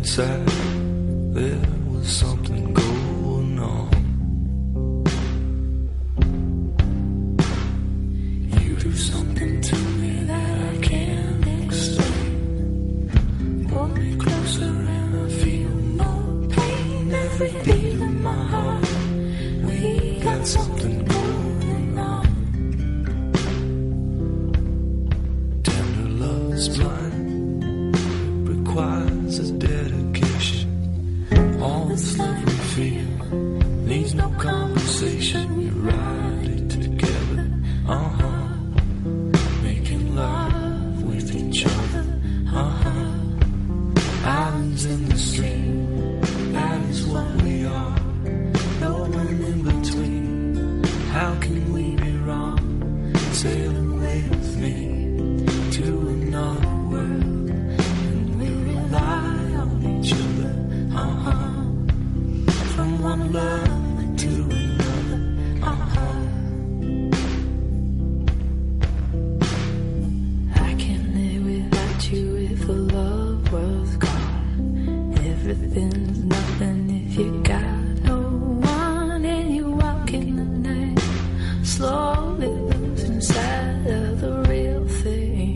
inside there was something going on. You do something to me that I can't explain. Pull me closer and I feel no pain. Every beat of my heart, we got something going on. Tender love is blind, requires a dedication. All this love we feel needs no conversation. We ride it together, making love with each other, Islands in the stream, that is what we are. No one in between, how can we be wrong? Sail away with me to another world, and we rely on each other, from one love to another, I can't live without you if the love was gone. Everything's nothing if you got no one, and you walk in the night, slowly losing sight of the real thing.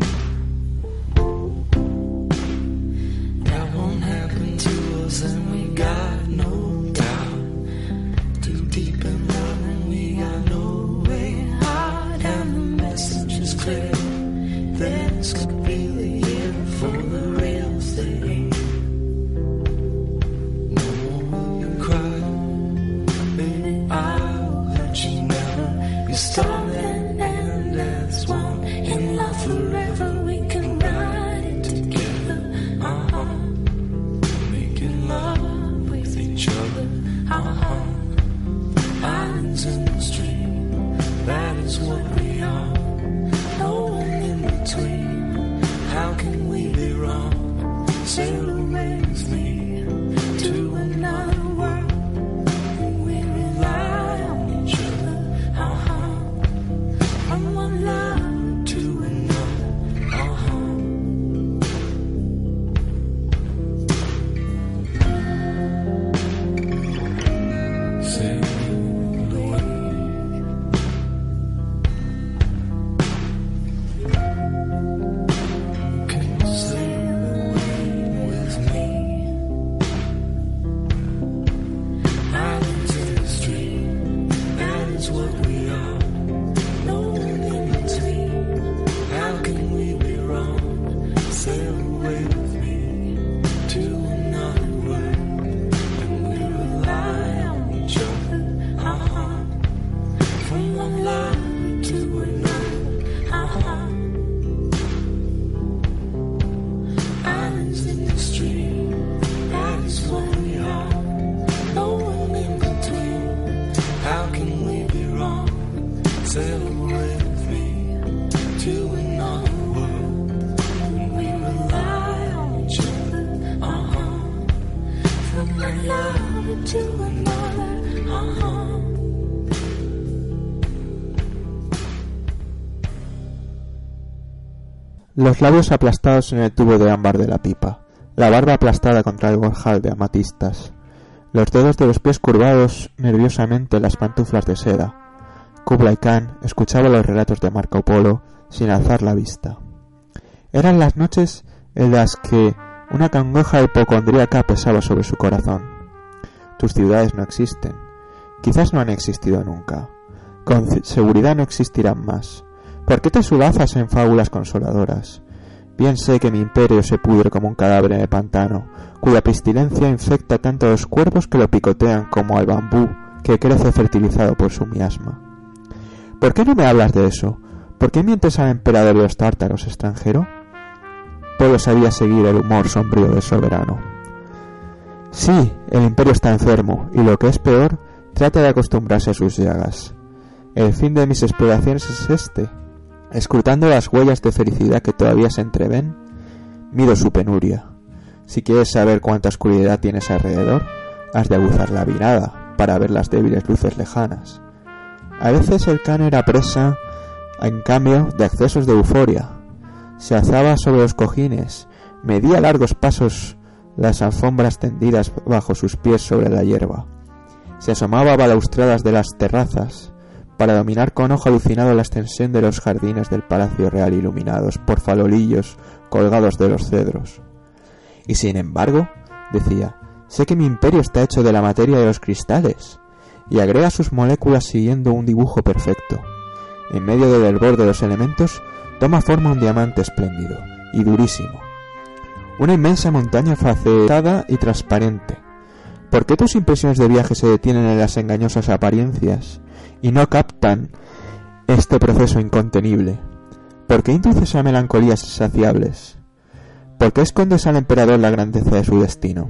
That won't happen to us, and we got no doubt. Too deep in love, and we got no way out, and the message is clear. This could be the year for the real thing. No more will you cry, baby, I'll hurt you never. Be strong and end as one. In love forever, we can ride it together, making love with each other, Islands in the stream, that is what we are. No one in between, how can we be wrong? Sail away with me to another world, and we rely on each other, from one love to another, Sail away. Can you sail away with me? Islands in the stream, that is what we are. No one in between, how can we be wrong? Sail away with me to another world, and we rely on each other, from one love to another, Islands in the stream, that is what we are. No one in between, how can we be wrong? Sail away with me to another world, and we rely on each other, from one love to another, Los labios aplastados en el tubo de ámbar de la pipa, la barba aplastada contra el gorjal de amatistas, los dedos de los pies curvados nerviosamente en las pantuflas de seda. Kublai Khan escuchaba los relatos de Marco Polo sin alzar la vista. Eran las noches en las que una congoja hipocondríaca pesaba sobre su corazón. Tus ciudades no existen, quizás no han existido nunca, con seguridad no existirán más. ¿Por qué te sulazas en fábulas consoladoras? Bien sé que mi imperio se pudre como un cadáver en el pantano, cuya pestilencia infecta tanto a los cuervos que lo picotean como al bambú que crece fertilizado por su miasma. ¿Por qué no me hablas de eso? ¿Por qué mientes al emperador de los tártaros extranjero? Polo sabía seguir el humor sombrío del soberano. Sí, el imperio está enfermo, y lo que es peor, trata de acostumbrarse a sus llagas. El fin de mis exploraciones es este. Escrutando las huellas de felicidad que todavía se entreven, mido su penuria. Si quieres saber cuánta oscuridad tienes alrededor, has de aguzar la mirada para ver las débiles luces lejanas. A veces el Khan era presa, en cambio, de accesos de euforia. Se alzaba sobre los cojines, medía largos pasos las alfombras tendidas bajo sus pies sobre la hierba. Se asomaba a balaustradas de las terrazas para dominar con ojo alucinado la extensión de los jardines del Palacio Real iluminados por farolillos colgados de los cedros. Y sin embargo, decía, sé que mi imperio está hecho de la materia de los cristales, y agrega sus moléculas siguiendo un dibujo perfecto. En medio del hervor de los elementos toma forma un diamante espléndido y durísimo, una inmensa montaña facetada y transparente. ¿Por qué tus impresiones de viaje se detienen en las engañosas apariencias y no captan este proceso incontenible? ¿Por qué induces a melancolías insaciables? ¿Por qué escondes al emperador la grandeza de su destino?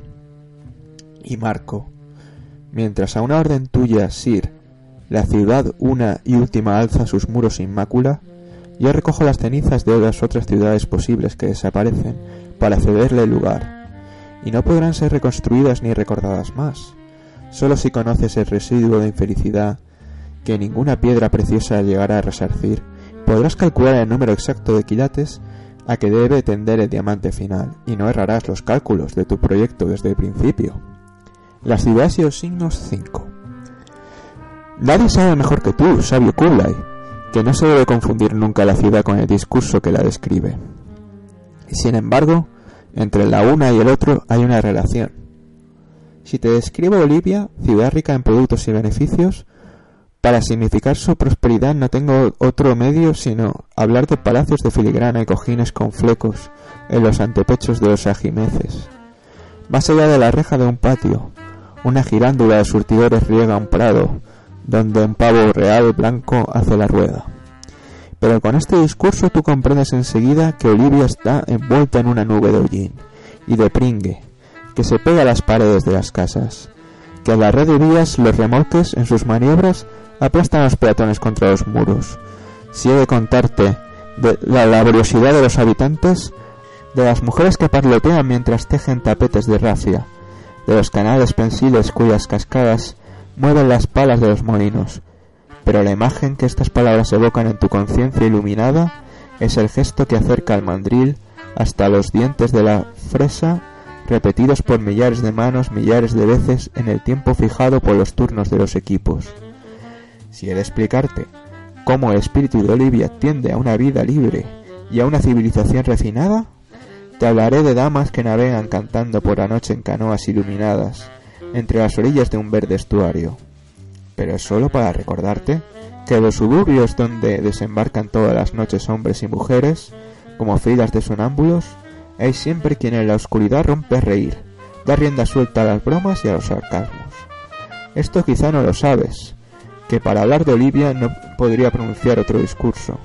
Y Marco, mientras a una orden tuya, Sir, la ciudad una y última alza sus muros sin mácula, yo recojo las cenizas de las otras ciudades posibles que desaparecen para cederle lugar, y no podrán ser reconstruidas ni recordadas más. Solo si conoces el residuo de infelicidad que ninguna piedra preciosa llegará a resarcir, podrás calcular el número exacto de quilates a que debe tender el diamante final, y no errarás los cálculos de tu proyecto desde el principio. Las ciudades y los signos 5. Nadie sabe mejor que tú, sabio Kublai, que no se debe confundir nunca la ciudad con el discurso que la describe. Y sin embargo, entre la una y el otro hay una relación. Si te describo Olivia, ciudad rica en productos y beneficios, para significar su prosperidad no tengo otro medio sino hablar de palacios de filigrana y cojines con flecos en los antepechos de los ajimeces. Más allá de la reja de un patio, una girándula de surtidores riega un prado, donde un pavo real blanco hace la rueda. Pero con este discurso tú comprendes enseguida que Olivia está envuelta en una nube de hollín y de pringue, que se pega a las paredes de las casas, que a la red de vías los remolques en sus maniobras aplastan a los peatones contra los muros. Si he de contarte de la laboriosidad de los habitantes, de las mujeres que parlotean mientras tejen tapetes de rafia, de los canales pensiles cuyas cascadas mueven las palas de los molinos, pero la imagen que estas palabras evocan en tu conciencia iluminada es el gesto que acerca al mandril hasta los dientes de la fresa, repetidos por millares de manos, millares de veces en el tiempo fijado por los turnos de los equipos. Si he de explicarte cómo el espíritu de Olivia tiende a una vida libre y a una civilización refinada, te hablaré de damas que navegan cantando por la noche en canoas iluminadas entre las orillas de un verde estuario. Pero es solo para recordarte que los suburbios donde desembarcan todas las noches hombres y mujeres, como filas de sonámbulos, hay siempre quien en la oscuridad rompe a reír, da rienda suelta a las bromas y a los sarcasmos. Esto quizá no lo sabes, que para hablar de Olivia no podría pronunciar otro discurso.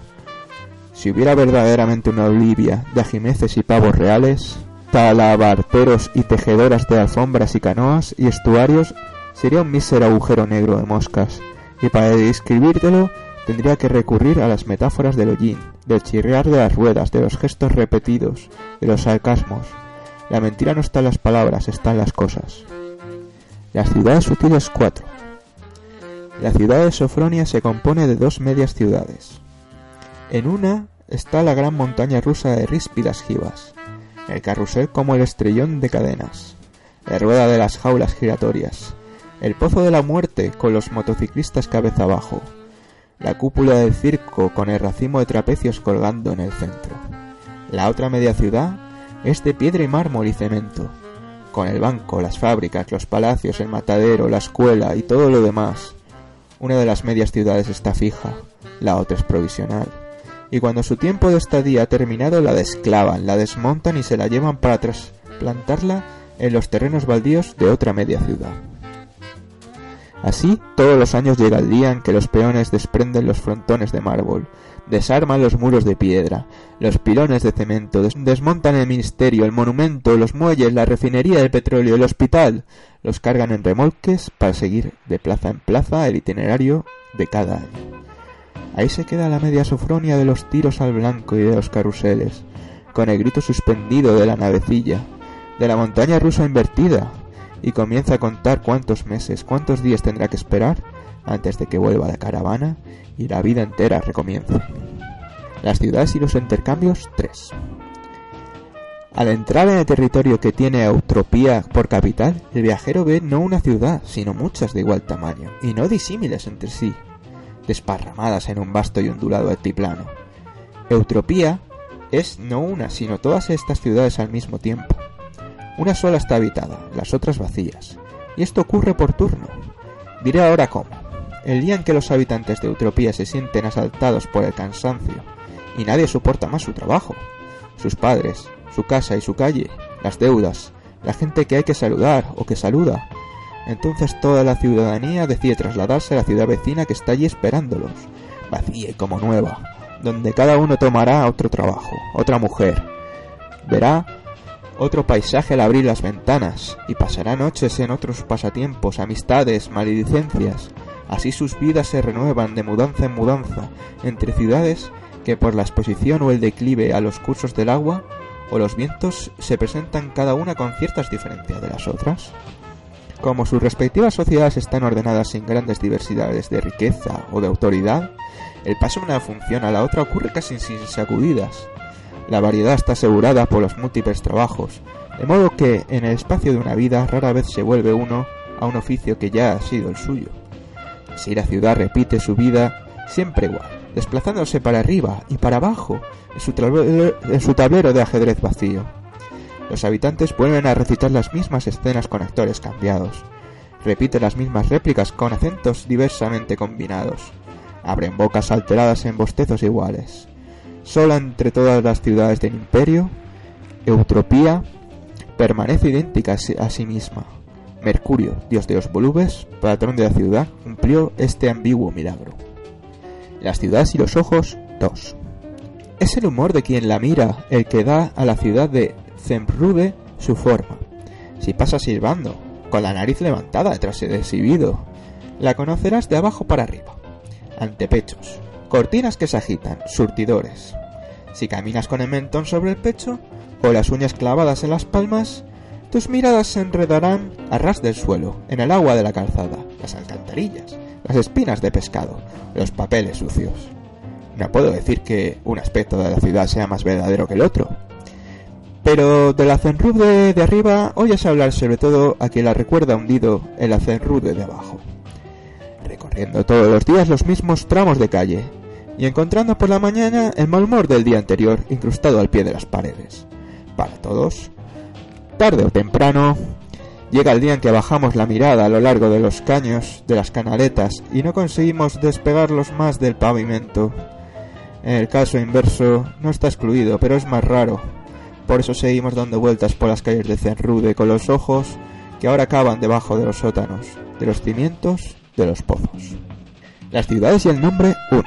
Si hubiera verdaderamente una Olivia de ajimeces y pavos reales, talabarteros y tejedoras de alfombras y canoas y estuarios, sería un mísero agujero negro de moscas, y para describírtelo tendría que recurrir a las metáforas del hollín, del chirriar de las ruedas, de los gestos repetidos, de los sarcasmos. La mentira no está en las palabras, está en las cosas. Las ciudades sutiles 4. La ciudad de Sofronia se compone de dos medias ciudades. En una está la gran montaña rusa de ríspidas jivas, el carrusel como el estrellón de cadenas, la rueda de las jaulas giratorias, el pozo de la muerte con los motociclistas cabeza abajo, la cúpula del circo con el racimo de trapecios colgando en el centro. La otra media ciudad es de piedra y mármol y cemento, con el banco, las fábricas, los palacios, el matadero, la escuela y todo lo demás. Una de las medias ciudades está fija, la otra es provisional, y cuando su tiempo de estadía ha terminado la desclavan, la desmontan y se la llevan para trasplantarla en los terrenos baldíos de otra media ciudad. Así, todos los años llega el día en que los peones desprenden los frontones de mármol, desarman los muros de piedra, los pilones de cemento, desmontan el ministerio, el monumento, los muelles, la refinería del petróleo, el hospital, los cargan en remolques para seguir de plaza en plaza el itinerario de cada año. Ahí se queda la media Sofronia de los tiros al blanco y de los carruseles, con el grito suspendido de la navecilla, de la montaña rusa invertida, y comienza a contar cuántos meses, cuántos días tendrá que esperar antes de que vuelva la caravana y la vida entera recomience. Las ciudades y los intercambios 3. Al entrar en el territorio que tiene Eutropía por capital, el viajero ve no una ciudad, sino muchas de igual tamaño, y no disímiles entre sí, desparramadas en un vasto y ondulado altiplano. Eutropía es no una, sino todas estas ciudades al mismo tiempo. Una sola está habitada, las otras vacías, y esto ocurre por turno. Diré ahora cómo. El día en que los habitantes de Eutropía se sienten asaltados por el cansancio, y nadie soporta más su trabajo, sus padres, su casa y su calle, las deudas, la gente que hay que saludar o que saluda, entonces toda la ciudadanía decide trasladarse a la ciudad vecina que está allí esperándolos, vacía y como nueva, donde cada uno tomará otro trabajo, otra mujer, verá otro paisaje al abrir las ventanas y pasará noches en otros pasatiempos, amistades, maledicencias. Así sus vidas se renuevan de mudanza en mudanza entre ciudades que por la exposición o el declive a los cursos del agua o los vientos se presentan cada una con ciertas diferencias de las otras. Como sus respectivas sociedades están ordenadas sin grandes diversidades de riqueza o de autoridad, el paso de una función a la otra ocurre casi sin sacudidas. La variedad está asegurada por los múltiples trabajos, de modo que en el espacio de una vida rara vez se vuelve uno a un oficio que ya ha sido el suyo. Así la ciudad repite su vida siempre igual, desplazándose para arriba y para abajo en su tablero de ajedrez vacío. Los habitantes vuelven a recitar las mismas escenas con actores cambiados, repiten las mismas réplicas con acentos diversamente combinados, abren bocas alteradas en bostezos iguales. Sola entre todas las ciudades del imperio, Eutropía permanece idéntica a sí misma. Mercurio, dios de los volubes, patrón de la ciudad, cumplió este ambiguo milagro. Las ciudades y los ojos, 2. Es el humor de quien la mira el que da a la ciudad de Zemrude su forma. Si pasa silbando, con la nariz levantada tras el exhibido, la conocerás de abajo para arriba. Antepechos, cortinas que se agitan, surtidores. Si caminas con el mentón sobre el pecho o las uñas clavadas en las palmas, tus miradas se enredarán a ras del suelo, en el agua de la calzada, las alcantarillas, las espinas de pescado, los papeles sucios. No puedo decir que un aspecto de la ciudad sea más verdadero que el otro, pero de la Zenrude de arriba oyes hablar sobre todo a quien la recuerda hundido en la Zenrude de abajo, recorriendo todos los días los mismos tramos de calle y encontrando por la mañana el mal humor del día anterior incrustado al pie de las paredes. Para todos, tarde o temprano, llega el día en que bajamos la mirada a lo largo de los caños de las canaletas y no conseguimos despegarlos más del pavimento. En el caso inverso no está excluido, pero es más raro. Por eso seguimos dando vueltas por las calles de Zenrude con los ojos que ahora acaban debajo de los sótanos, de los cimientos, de los pozos. Las ciudades y el nombre 1.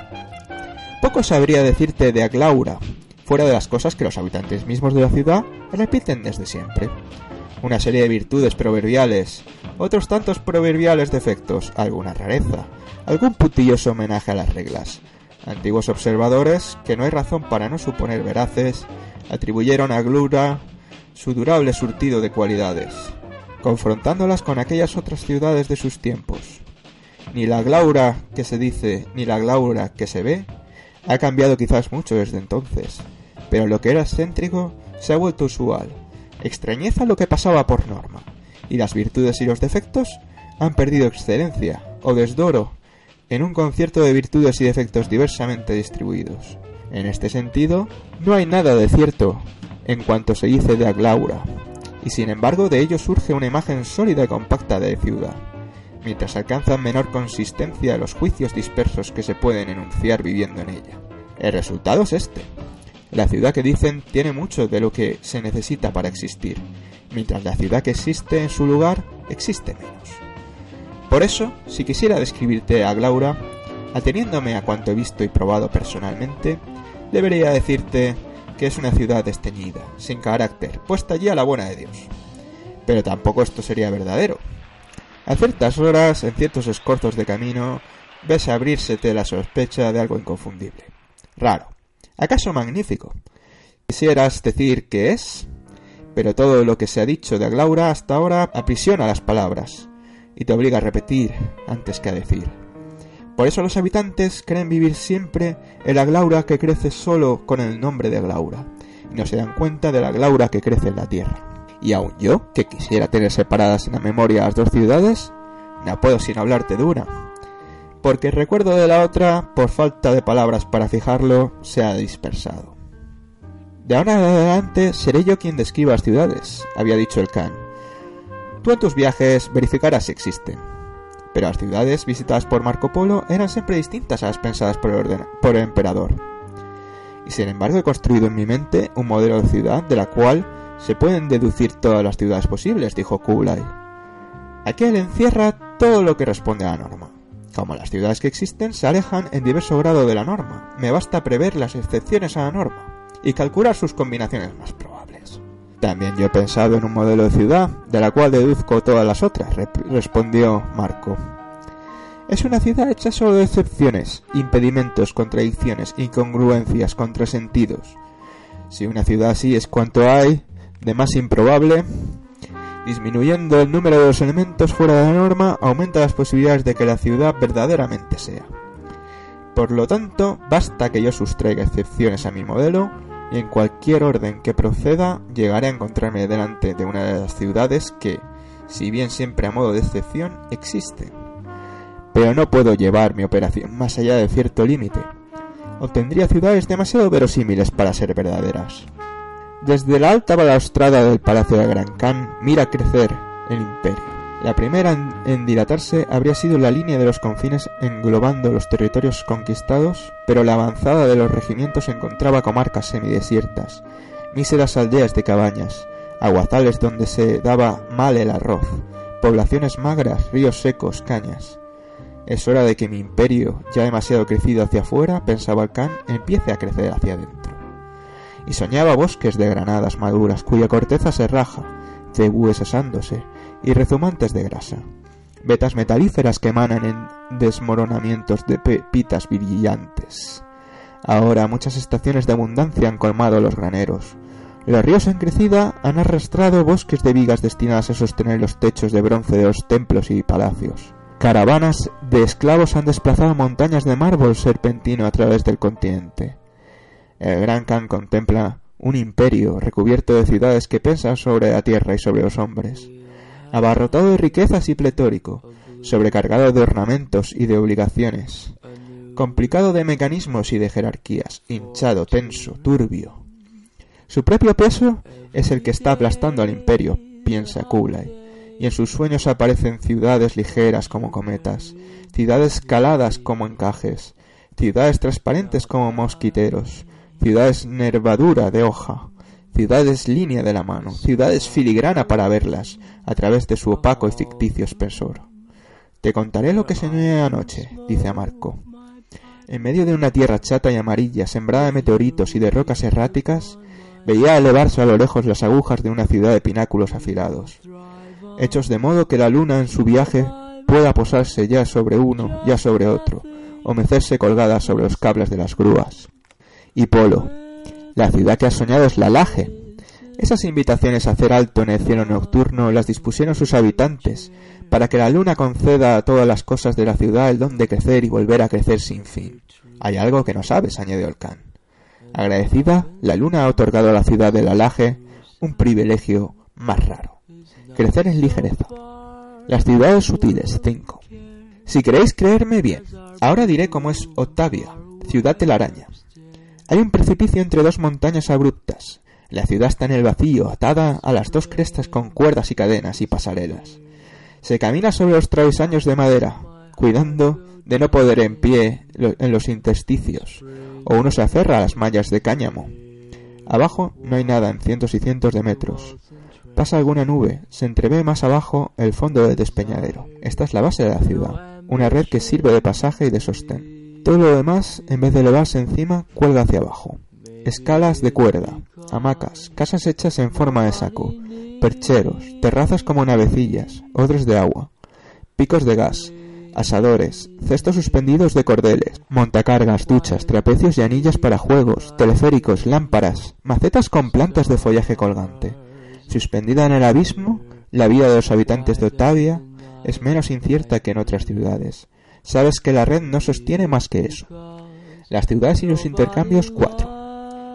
Poco sabría decirte de Aglaura, fuera de las cosas que los habitantes mismos de la ciudad repiten desde siempre. Una serie de virtudes proverbiales, otros tantos proverbiales defectos, alguna rareza, algún puntilloso homenaje a las reglas. Antiguos observadores, que no hay razón para no suponer veraces, atribuyeron a Aglaura su durable surtido de cualidades, confrontándolas con aquellas otras ciudades de sus tiempos. Ni la Aglaura que se dice, ni la Aglaura que se ve, ha cambiado quizás mucho desde entonces, pero lo que era excéntrico se ha vuelto usual. Extrañeza lo que pasaba por norma, y las virtudes y los defectos han perdido excelencia o desdoro en un concierto de virtudes y defectos diversamente distribuidos. En este sentido, no hay nada de cierto en cuanto se dice de Aglaura, y sin embargo de ello surge una imagen sólida y compacta de ciudad, mientras alcanzan menor consistencia los juicios dispersos que se pueden enunciar viviendo en ella. El resultado es este. La ciudad que dicen tiene mucho de lo que se necesita para existir, mientras la ciudad que existe en su lugar existe menos. Por eso, si quisiera describirte a Aglaura, ateniéndome a cuanto he visto y probado personalmente, debería decirte que es una ciudad desteñida, sin carácter, puesta allí a la buena de Dios. Pero tampoco esto sería verdadero. A ciertas horas, en ciertos escorzos de camino, ves abrírsete la sospecha de algo inconfundible, raro, acaso magnífico. Quisieras decir que es, pero todo lo que se ha dicho de Aglaura hasta ahora aprisiona las palabras y te obliga a repetir antes que a decir. Por eso los habitantes creen vivir siempre en la Aglaura que crece solo con el nombre de Aglaura, y no se dan cuenta de la glaura que crece en la tierra. Y aun yo, que quisiera tener separadas en la memoria las dos ciudades, no puedo sin hablarte de una, porque el recuerdo de la otra, por falta de palabras para fijarlo, se ha dispersado. De ahora en adelante seré yo quien describa las ciudades, había dicho el Khan. Tú en tus viajes verificarás si existen. Pero las ciudades visitadas por Marco Polo eran siempre distintas a las pensadas por el emperador. Y sin embargo he construido en mi mente un modelo de ciudad de la cual se pueden deducir todas las ciudades posibles, dijo Kublai. Aquel encierra todo lo que responde a la norma. Como las ciudades que existen se alejan en diverso grado de la norma, me basta prever las excepciones a la norma y calcular sus combinaciones más probables. También yo he pensado en un modelo de ciudad, de la cual deduzco todas las otras, respondió Marco. Es una ciudad hecha solo de excepciones, impedimentos, contradicciones, incongruencias, contrasentidos. Si una ciudad así es cuanto hay de más improbable, disminuyendo el número de los elementos fuera de la norma, aumenta las posibilidades de que la ciudad verdaderamente sea. Por lo tanto, basta que yo sustraiga excepciones a mi modelo, y en cualquier orden que proceda, llegaré a encontrarme delante de una de las ciudades que, si bien siempre a modo de excepción, existen. Pero no puedo llevar mi operación más allá de cierto límite. Obtendría ciudades demasiado verosímiles para ser verdaderas. Desde la alta balaustrada del Palacio de Gran Khan mira crecer el imperio. La primera en dilatarse habría sido la línea de los confines englobando los territorios conquistados, pero la avanzada de los regimientos encontraba comarcas semidesiertas, míseras aldeas de cabañas, aguazales donde se daba mal el arroz, poblaciones magras, ríos secos, cañas. Es hora de que mi imperio, ya demasiado crecido hacia afuera, pensaba el Khan, empiece a crecer hacia adentro. Y soñaba bosques de granadas maduras cuya corteza se raja, cebúes asándose y rezumantes de grasa, vetas metalíferas que emanan en desmoronamientos de pepitas brillantes. Ahora muchas estaciones de abundancia han colmado los graneros. Los ríos en crecida han arrastrado bosques de vigas destinadas a sostener los techos de bronce de los templos y palacios. Caravanas de esclavos han desplazado montañas de mármol serpentino a través del continente. El Gran Khan contempla un imperio recubierto de ciudades que pesan sobre la tierra y sobre los hombres, abarrotado de riquezas y pletórico, sobrecargado de ornamentos y de obligaciones, complicado de mecanismos y de jerarquías, hinchado, tenso, turbio. Su propio peso es el que está aplastando al imperio, piensa Kublai, y en sus sueños aparecen ciudades ligeras como cometas, ciudades caladas como encajes, ciudades transparentes como mosquiteros, ciudades nervadura de hoja, ciudades línea de la mano, ciudades filigrana para verlas, a través de su opaco y ficticio espesor. Te contaré lo que soñé anoche, dice a Marco. En medio de una tierra chata y amarilla, sembrada de meteoritos y de rocas erráticas, veía elevarse a lo lejos las agujas de una ciudad de pináculos afilados, hechos de modo que la luna en su viaje pueda posarse ya sobre uno, ya sobre otro, o mecerse colgada sobre los cables de las grúas. Y Polo, la ciudad que has soñado es la Laje. Esas invitaciones a hacer alto en el cielo nocturno las dispusieron sus habitantes, para que la luna conceda a todas las cosas de la ciudad el don de crecer y volver a crecer sin fin. Hay algo que no sabes, añadió el Khan. Agradecida, la luna ha otorgado a la ciudad de la Laje un privilegio más raro: crecer en ligereza. Las ciudades sutiles, 5. Si queréis creerme bien, ahora diré cómo es Octavia, ciudad de la araña. Hay un precipicio entre dos montañas abruptas. La ciudad está en el vacío, atada a las dos crestas con cuerdas y cadenas y pasarelas. Se camina sobre los travesaños de madera, cuidando de no poder en pie en los intersticios, o uno se aferra a las mallas de cáñamo. Abajo no hay nada en cientos y cientos de metros. Pasa alguna nube, se entrevé más abajo el fondo del despeñadero. Esta es la base de la ciudad, una red que sirve de pasaje y de sostén. Todo lo demás, en vez de elevarse encima, cuelga hacia abajo. Escalas de cuerda, hamacas, casas hechas en forma de saco, percheros, terrazas como navecillas, odres de agua, picos de gas, asadores, cestos suspendidos de cordeles, montacargas, duchas, trapecios y anillas para juegos, teleféricos, lámparas, macetas con plantas de follaje colgante. Suspendida en el abismo, la vida de los habitantes de Octavia es menos incierta que en otras ciudades. Sabes que la red no sostiene más que eso. Las ciudades y los intercambios, 4.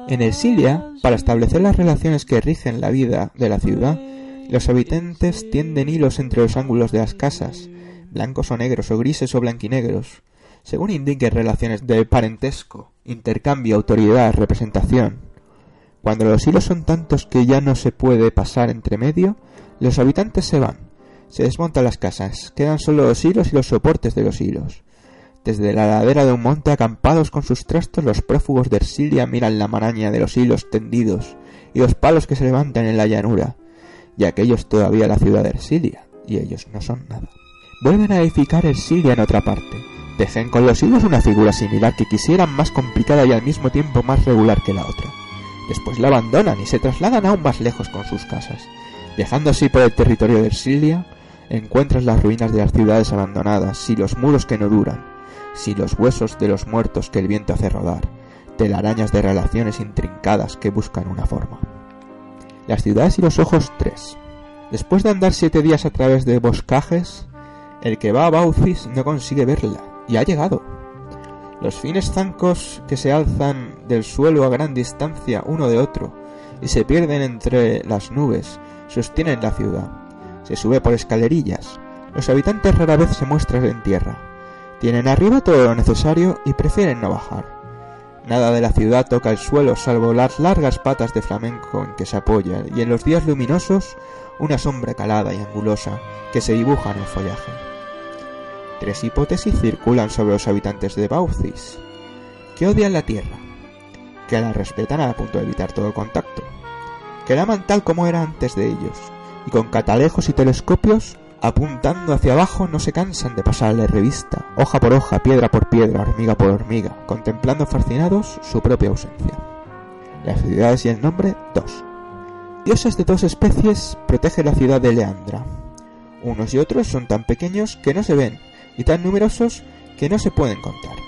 En Ersilia, para establecer las relaciones que rigen la vida de la ciudad, los habitantes tienden hilos entre los ángulos de las casas, blancos o negros o grises o blanquinegros, según indiquen relaciones de parentesco, intercambio, autoridad, representación. Cuando los hilos son tantos que ya no se puede pasar entre medio, los habitantes se van, se desmontan las casas, quedan solo los hilos y los soportes de los hilos. Desde la ladera de un monte, acampados con sus trastos, los prófugos de Ersilia miran la maraña de los hilos tendidos y los palos que se levantan en la llanura, y aquello es todavía la ciudad de Ersilia, y ellos no son nada. Vuelven a edificar Ersilia en otra parte. Tejen con los hilos una figura similar que quisieran más complicada y al mismo tiempo más regular que la otra. Después la abandonan y se trasladan aún más lejos con sus casas. Viajando así por el territorio de Ersilia, encuentras las ruinas de las ciudades abandonadas y los muros que no duran, si los huesos de los muertos que el viento hace rodar, telarañas de relaciones intrincadas que buscan una forma. Las ciudades y los ojos 3. Después de andar 7 días a través de boscajes, el que va a Baucis no consigue verla, y ha llegado. Los fines zancos que se alzan del suelo a gran distancia uno de otro y se pierden entre las nubes sostienen la ciudad. Se sube por escalerillas. Los habitantes rara vez se muestran en tierra. Tienen arriba todo lo necesario y prefieren no bajar. Nada de la ciudad toca el suelo salvo las largas patas de flamenco en que se apoyan y en los días luminosos una sombra calada y angulosa que se dibuja en el follaje. 3 hipótesis circulan sobre los habitantes de Baucis: que odian la tierra, que la respetan a punto de evitar todo contacto, que la aman tal como era antes de ellos, y con catalejos y telescopios apuntando hacia abajo no se cansan de pasarle revista, hoja por hoja, piedra por piedra, hormiga por hormiga, contemplando fascinados su propia ausencia. Las ciudades y el nombre 2. Dioses de 2 especies protegen la ciudad de Leandra. Unos y otros son tan pequeños que no se ven y tan numerosos que no se pueden contar.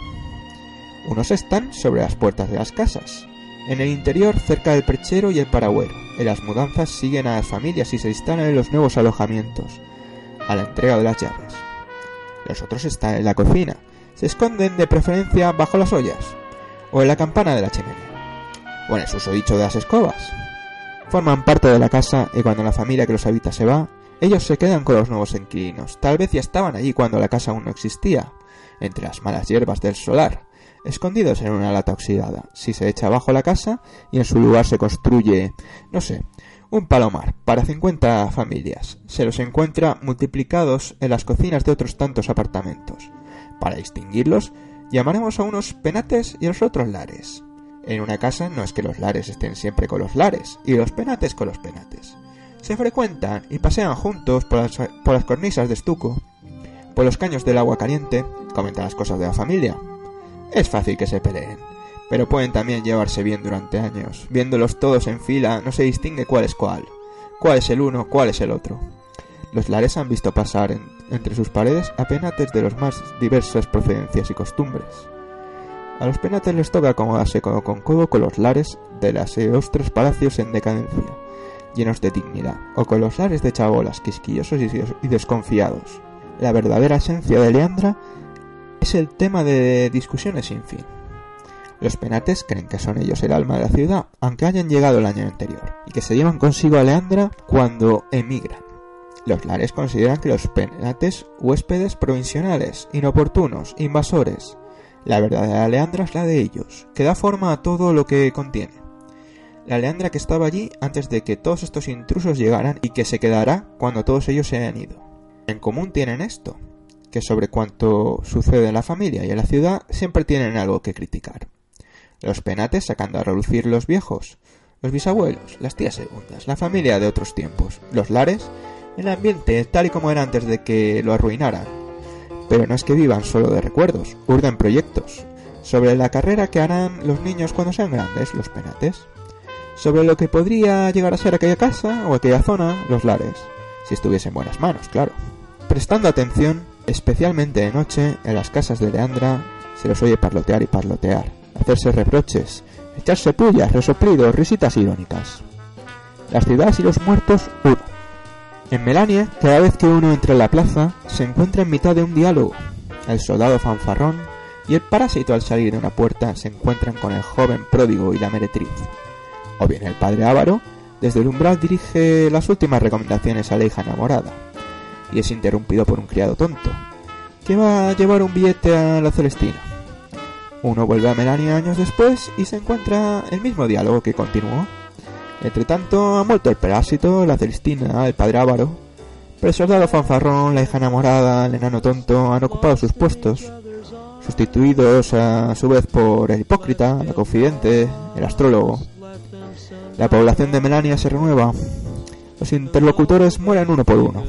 Unos están sobre las puertas de las casas, en el interior cerca del perchero y el paragüero. En las mudanzas siguen a las familias y se instalan en los nuevos alojamientos, a la entrega de las llaves. Los otros están en la cocina, se esconden de preferencia bajo las ollas, o en la campana de la chimenea, o en el susodicho de las escobas. Forman parte de la casa y cuando la familia que los habita se va, ellos se quedan con los nuevos inquilinos. Tal vez ya estaban allí cuando la casa aún no existía, entre las malas hierbas del solar, escondidos en una lata oxidada. Si se echa abajo la casa y en su lugar se construye, no sé, un palomar para 50 familias, se los encuentra multiplicados en las cocinas de otros tantos apartamentos. Para distinguirlos, llamaremos a unos penates y a los otros lares. En una casa no es que los lares estén siempre con los lares y los penates con los penates. Se frecuentan y pasean juntos por las cornisas de estuco, por los caños del agua caliente, comentan las cosas de la familia. Es fácil que se peleen, pero pueden también llevarse bien durante años. Viéndolos todos en fila no se distingue cuál es cuál es el uno, cuál es el otro. Los lares han visto pasar entre sus paredes a penates de las más diversas procedencias y costumbres. A los penates les toca acomodarse codo con codo con los lares de los eostres palacios en decadencia, llenos de dignidad, o con los lares de chabolas, quisquillosos y desconfiados. La verdadera esencia de Leandra es el tema de discusiones sin fin. Los penates creen que son ellos el alma de la ciudad, aunque hayan llegado el año anterior, y que se llevan consigo a Leandra cuando emigran. Los lares consideran que los penates huéspedes provisionales, inoportunos, invasores. La verdadera Leandra es la de ellos, que da forma a todo lo que contiene. La Leandra que estaba allí antes de que todos estos intrusos llegaran y que se quedará cuando todos ellos se hayan ido. En común tienen esto, que sobre cuanto sucede en la familia y en la ciudad siempre tienen algo que criticar. Los penates sacando a relucir los viejos, los bisabuelos, las tías segundas, la familia de otros tiempos, los lares, el ambiente tal y como era antes de que lo arruinaran. Pero no es que vivan solo de recuerdos, urden proyectos, sobre la carrera que harán los niños cuando sean grandes, los penates, sobre lo que podría llegar a ser aquella casa o aquella zona, los lares, si estuviese en buenas manos, claro. Prestando atención, especialmente de noche, en las casas de Leandra se los oye parlotear y parlotear, hacerse reproches, echarse pullas, resoplidos, risitas irónicas. Las ciudades y los muertos, 1. En Melania, cada vez que uno entra en la plaza, se encuentra en mitad de un diálogo. El soldado fanfarrón y el parásito al salir de una puerta se encuentran con el joven pródigo y la meretriz. O bien el padre avaro, desde el umbral dirige las últimas recomendaciones a la hija enamorada, y es interrumpido por un criado tonto, que va a llevar un billete a la Celestina. Uno vuelve a Melania años después y se encuentra el mismo diálogo que continuó. Entre tanto, ha muerto el parásito, la Celestina, el padre avaro, pero el soldado fanfarrón, la hija enamorada, el enano tonto han ocupado sus puestos, sustituidos a su vez por el hipócrita, la confidente, el astrólogo. La población de Melania se renueva, los interlocutores mueren uno por uno,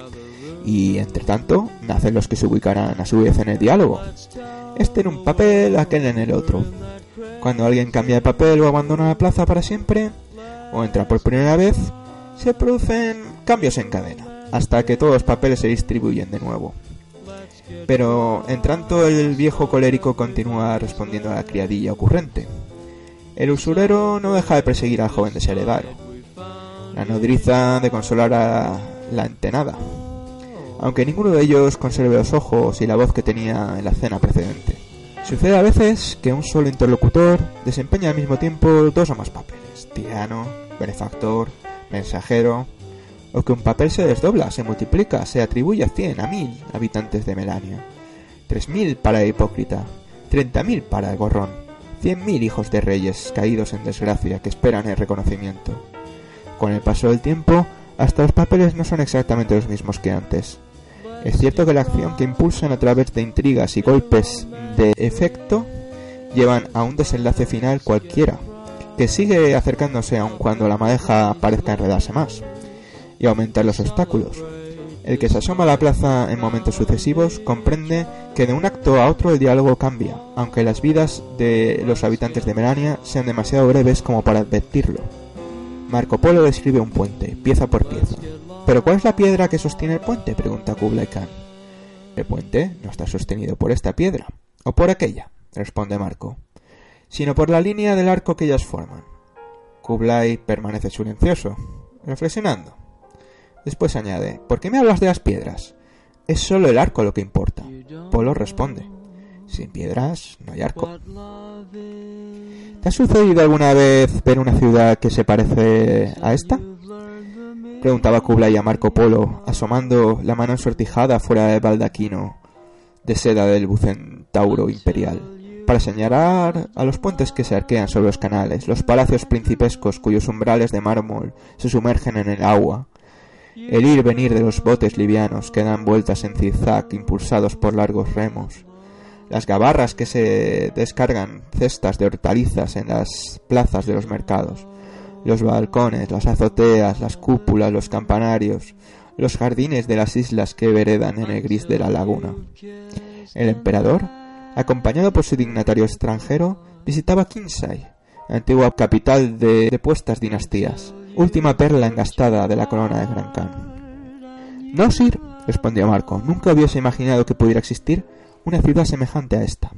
y entre tanto nacen los que se ubicarán a su vez en el diálogo, este en un papel, aquel en el otro. Cuando alguien cambia de papel o abandona la plaza para siempre, o entra por primera vez, se producen cambios en cadena, hasta que todos los papeles se distribuyen de nuevo. Pero en tanto el viejo colérico continúa respondiendo a la criadilla ocurrente. El usurero no deja de perseguir al joven desheredado, la nodriza de consolar a la entenada, aunque ninguno de ellos conserve los ojos y la voz que tenía en la cena precedente. Sucede a veces que un solo interlocutor desempeña al mismo tiempo dos o más papeles: tirano, benefactor, mensajero, o que un papel se desdobla, se multiplica, se atribuye a 100, a 1000 habitantes de Melania, 3000 para el hipócrita, 30.000 para el gorrón, 100.000 hijos de reyes caídos en desgracia que esperan el reconocimiento. Con el paso del tiempo, hasta los papeles no son exactamente los mismos que antes. Es cierto que la acción que impulsan a través de intrigas y golpes de efecto llevan a un desenlace final cualquiera, que sigue acercándose aun cuando la madeja parezca enredarse más y aumentar los obstáculos. El que se asoma a la plaza en momentos sucesivos comprende que de un acto a otro el diálogo cambia, aunque las vidas de los habitantes de Melania sean demasiado breves como para advertirlo. Marco Polo describe un puente, pieza por pieza. ¿Pero cuál es la piedra que sostiene el puente?, pregunta Kublai Khan. El puente no está sostenido por esta piedra, o por aquella, responde Marco, sino por la línea del arco que ellas forman. Kublai permanece silencioso, reflexionando. Después añade: ¿por qué me hablas de las piedras? Es solo el arco lo que importa. Polo responde: sin piedras no hay arco. ¿Te ha sucedido alguna vez ver una ciudad que se parece a esta?, preguntaba Kublai a Marco Polo, asomando la mano ensortijada fuera del baldaquino de seda del bucentauro imperial, para señalar a los puentes que se arquean sobre los canales, los palacios principescos cuyos umbrales de mármol se sumergen en el agua, el ir y venir de los botes livianos que dan vueltas en zigzag impulsados por largos remos, las gabarras que se descargan cestas de hortalizas en las plazas de los mercados, los balcones, las azoteas, las cúpulas, los campanarios, los jardines de las islas que veredan en el gris de la laguna. El emperador, acompañado por su dignatario extranjero, visitaba Kinsay, antigua capital de depuestas dinastías, última perla engastada de la corona de Gran Khan. No, Sir, respondió Marco, nunca hubiese imaginado que pudiera existir una ciudad semejante a esta.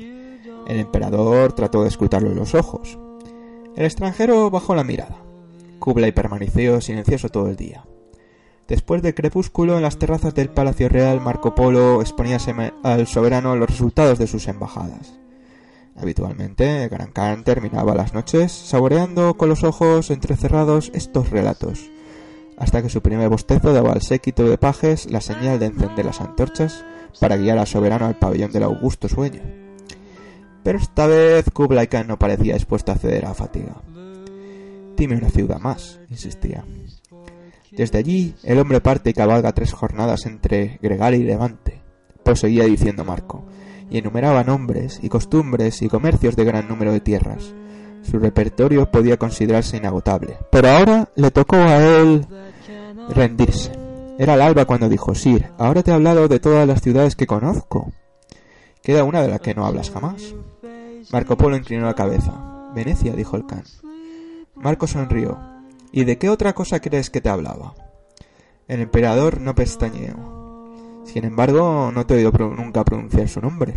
El emperador trató de escrutarlo en los ojos. El extranjero bajó la mirada. Kublai permaneció silencioso todo el día. Después del crepúsculo, en las terrazas del Palacio Real, Marco Polo exponía al soberano los resultados de sus embajadas. Habitualmente, Gran Khan terminaba las noches saboreando con los ojos entrecerrados estos relatos, hasta que su primer bostezo daba al séquito de pajes la señal de encender las antorchas para guiar al soberano al pabellón del augusto sueño. Pero esta vez Kublai Khan no parecía dispuesto a ceder a la fatiga. «Dime una ciudad más», insistía. «Desde allí el hombre parte y cabalga 3 jornadas entre Gregal y Levante», proseguía diciendo Marco, y enumeraba nombres y costumbres y comercios de gran número de tierras. Su repertorio podía considerarse inagotable. Pero ahora le tocó a él rendirse. Era el alba cuando dijo: «Sir, ahora te he hablado de todas las ciudades que conozco. Queda una de la que no hablas jamás». Marco Polo inclinó la cabeza. «Venecia», dijo el Khan. Marco sonrió. «¿Y de qué otra cosa crees que te hablaba?» El emperador no pestañeó. «Sin embargo, no te he oído nunca pronunciar su nombre.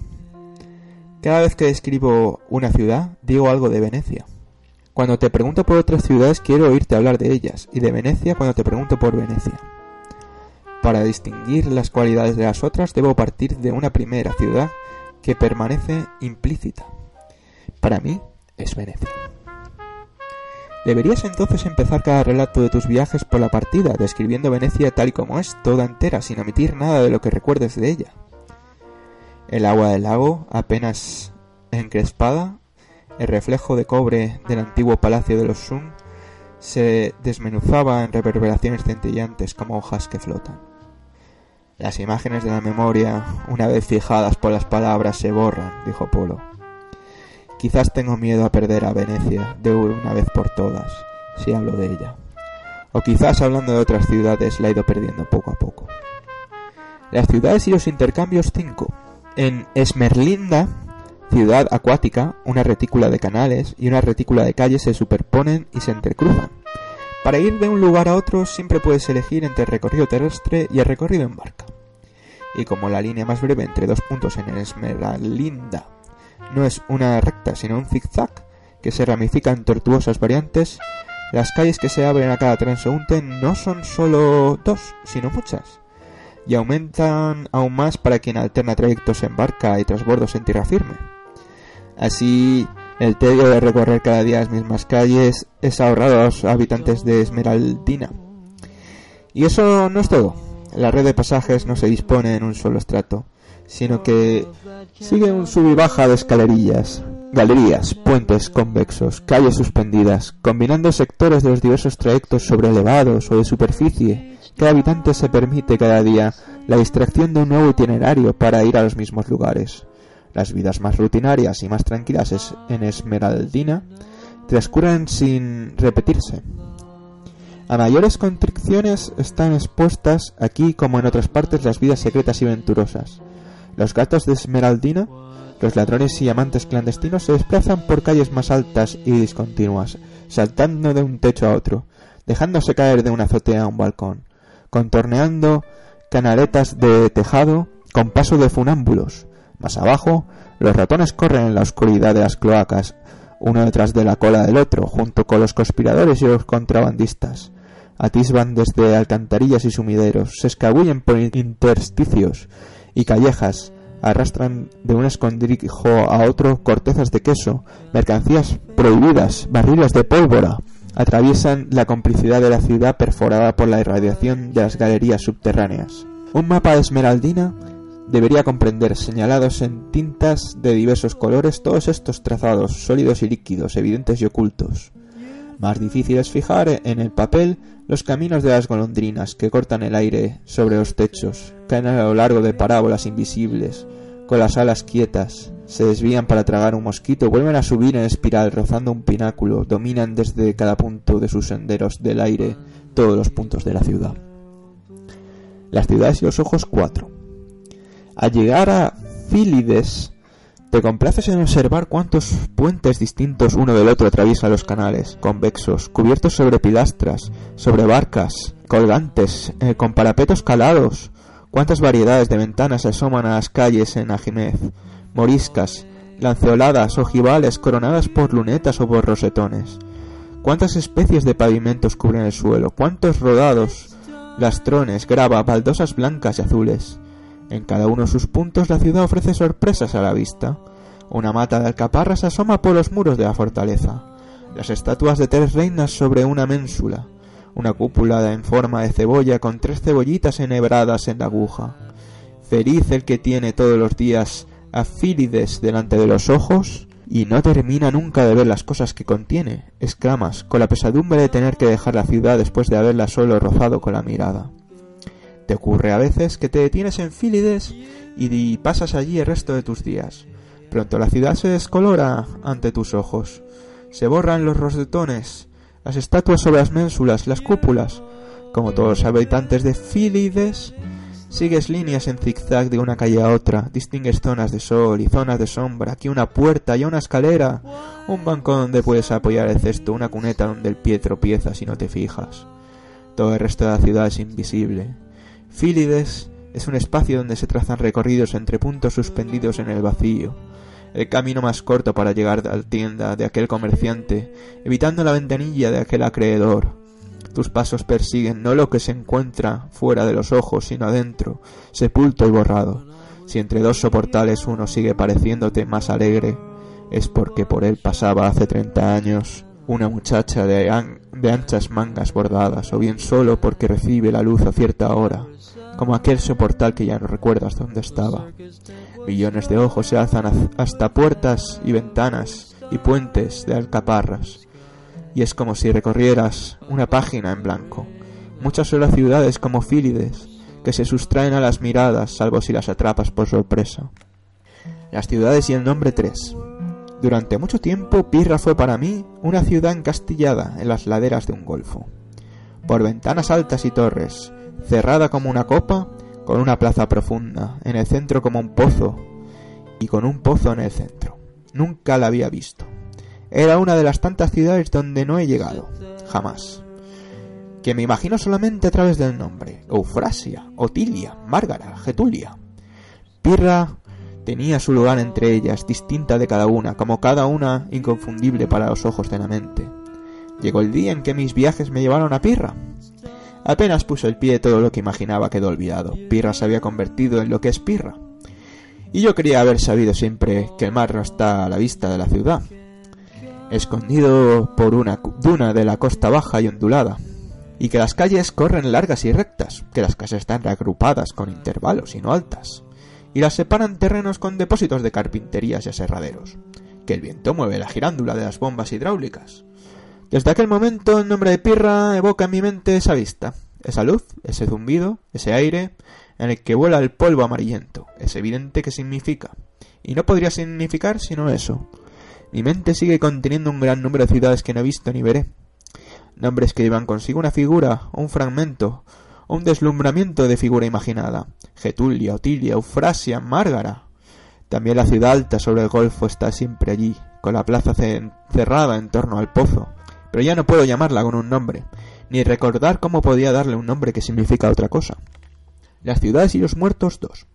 Cada vez que describo una ciudad, digo algo de Venecia. Cuando te pregunto por otras ciudades, quiero oírte hablar de ellas, y de Venecia cuando te pregunto por Venecia. Para distinguir las cualidades de las otras, debo partir de una primera ciudad que permanece implícita. Para mí es Venecia. Deberías entonces empezar cada relato de tus viajes por la partida, describiendo Venecia tal y como es, toda entera, sin omitir nada de lo que recuerdes de ella. El agua del lago, apenas encrespada, el reflejo de cobre del antiguo palacio de los Sun, se desmenuzaba en reverberaciones centellantes como hojas que flotan. Las imágenes de la memoria, una vez fijadas por las palabras, se borran, dijo Polo. Quizás tengo miedo a perder a Venecia de una vez por todas, si hablo de ella. O quizás hablando de otras ciudades la he ido perdiendo poco a poco. Las ciudades y los intercambios 5. En Esmerlinda, ciudad acuática, una retícula de canales y una retícula de calles se superponen y se entrecruzan. Para ir de un lugar a otro siempre puedes elegir entre el recorrido terrestre y el recorrido en barca. Y como la línea más breve entre dos puntos en Esmerlinda no es una recta sino un zigzag que se ramifica en tortuosas variantes, las calles que se abren a cada transeúnte no son solo dos, sino muchas, y aumentan aún más para quien alterna trayectos en barca y transbordos en tierra firme. Así, el tedio de recorrer cada día las mismas calles es ahorrado a los habitantes de Esmeraldina. Y eso no es todo. La red de pasajes no se dispone en un solo estrato, sino que sigue un sub y baja de escalerillas, galerías, puentes convexos, calles suspendidas, combinando sectores de los diversos trayectos sobreelevados o de superficie. Cada habitante se permite cada día la distracción de un nuevo itinerario para ir a los mismos lugares. Las vidas más rutinarias y más tranquilas en Esmeraldina transcurren sin repetirse. A mayores constricciones están expuestas aquí como en otras partes las vidas secretas y venturosas. Los gatos de Esmeraldina, los ladrones y amantes clandestinos se desplazan por calles más altas y discontinuas, saltando de un techo a otro, dejándose caer de una azotea a un balcón, contorneando canaletas de tejado con paso de funámbulos. Más abajo, los ratones corren en la oscuridad de las cloacas, uno detrás de la cola del otro, junto con los conspiradores y los contrabandistas. Atisban desde alcantarillas y sumideros, se escabullen por intersticios y callejas, arrastran de un escondrijo a otro cortezas de queso, mercancías prohibidas, barriles de pólvora. Atraviesan la complicidad de la ciudad perforada por la irradiación de las galerías subterráneas. Un mapa de Esmeraldina debería comprender, señalados en tintas de diversos colores, todos estos trazados, sólidos y líquidos, evidentes y ocultos. Más difícil es fijar en el papel los caminos de las golondrinas que cortan el aire sobre los techos, caen a lo largo de parábolas invisibles, con las alas quietas, se desvían para tragar un mosquito, vuelven a subir en espiral rozando un pináculo, dominan desde cada punto de sus senderos del aire todos los puntos de la ciudad. Las ciudades y los ojos 4. Al llegar a Fílides, te complaces en observar cuántos puentes distintos uno del otro atraviesan los canales, convexos, cubiertos sobre pilastras, sobre barcas, colgantes, con parapetos calados. Cuántas variedades de ventanas se asoman a las calles en Ajímez, moriscas, lanceoladas, ojivales coronadas por lunetas o por rosetones. Cuántas especies de pavimentos cubren el suelo, cuántos rodados, lastrones, grava, baldosas blancas y azules. En cada uno de sus puntos la ciudad ofrece sorpresas a la vista. Una mata de alcaparras asoma por los muros de la fortaleza. Las estatuas de 3 reinas sobre una ménsula. Una cúpula en forma de cebolla con 3 cebollitas enhebradas en la aguja. Feliz el que tiene todos los días a Fílides delante de los ojos y no termina nunca de ver las cosas que contiene, exclamas, con la pesadumbre de tener que dejar la ciudad después de haberla solo rozado con la mirada. Te ocurre a veces que te detienes en Fílides y pasas allí el resto de tus días. Pronto la ciudad se descolora ante tus ojos. Se borran los rosetones, las estatuas sobre las ménsulas, las cúpulas. Como todos los habitantes de Fílides, sigues líneas en zigzag de una calle a otra, distingues zonas de sol y zonas de sombra, aquí una puerta y una escalera, un banco donde puedes apoyar el cesto, una cuneta donde el pie tropieza si no te fijas. Todo el resto de la ciudad es invisible. Fílides es un espacio donde se trazan recorridos entre puntos suspendidos en el vacío, el camino más corto para llegar a la tienda de aquel comerciante, evitando la ventanilla de aquel acreedor. Tus pasos persiguen no lo que se encuentra fuera de los ojos, sino adentro, sepulto y borrado. Si entre dos soportales uno sigue pareciéndote más alegre, es porque por él pasaba hace 30 años una muchacha de anchas mangas bordadas, o bien solo porque recibe la luz a cierta hora, como aquel soportal que ya no recuerdas dónde estaba. Millones de ojos se alzan hasta puertas y ventanas y puentes de alcaparras, y es como si recorrieras una página en blanco. Muchas son las ciudades como Fílides, que se sustraen a las miradas, salvo si las atrapas por sorpresa. Las ciudades y el nombre 3. Durante mucho tiempo Pirra fue para mí una ciudad encastillada en las laderas de un golfo, por ventanas altas y torres, cerrada como una copa, con una plaza profunda, en el centro como un pozo, y con un pozo en el centro. Nunca la había visto. Era una de las tantas ciudades donde no he llegado, jamás, que me imagino solamente a través del nombre: Eufrasia, Otilia, Márgara, Getulia. Pirra tenía su lugar entre ellas, distinta de cada una, como cada una inconfundible para los ojos de la mente. Llegó el día en que mis viajes me llevaron a Pirra. Apenas puse el pie, todo lo que imaginaba quedó olvidado. Pirra se había convertido en lo que es Pirra, y yo quería haber sabido siempre que el mar no está a la vista de la ciudad, escondido por una duna de la costa baja y ondulada, y que las calles corren largas y rectas, que las casas están reagrupadas con intervalos y no altas, y las separan terrenos con depósitos de carpinterías y aserraderos, que el viento mueve la girándula de las bombas hidráulicas. Desde aquel momento el nombre de Pirra evoca en mi mente esa vista, esa luz, ese zumbido, ese aire en el que vuela el polvo amarillento. Es evidente que significa, y no podría significar sino eso. Mi mente sigue conteniendo un gran número de ciudades que no he visto ni veré, nombres que llevan consigo una figura, o un fragmento, o un deslumbramiento de figura imaginada: Getulia, Otilia, Eufrasia, Márgara. También la ciudad alta sobre el golfo está siempre allí, con la plaza cerrada en torno al pozo, pero ya no puedo llamarla con un nombre, ni recordar cómo podía darle un nombre que significa otra cosa. Las ciudades y los muertos 2.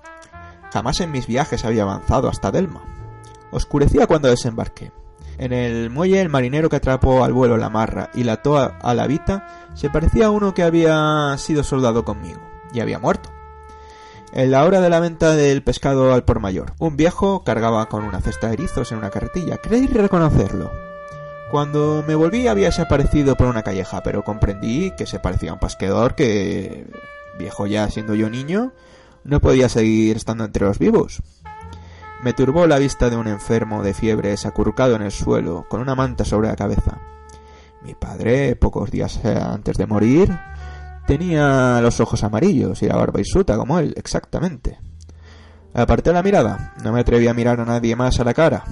Jamás en mis viajes había avanzado hasta Delma. Oscurecía cuando desembarqué. En el muelle el marinero que atrapó al vuelo la marra y la ató a la vita se parecía a uno que había sido soldado conmigo y había muerto. En la hora de la venta del pescado al por mayor, un viejo cargaba con una cesta de erizos en una carretilla. Creí reconocerlo. Cuando me volví había desaparecido por una calleja, pero comprendí que se parecía a un pescador que, viejo ya siendo yo niño, no podía seguir estando entre los vivos. Me turbó la vista de un enfermo de fiebres acurrucado en el suelo, con una manta sobre la cabeza. Mi padre, pocos días antes de morir, tenía los ojos amarillos y la barba hirsuta como él, exactamente. Aparté la mirada, no me atreví a mirar a nadie más a la cara.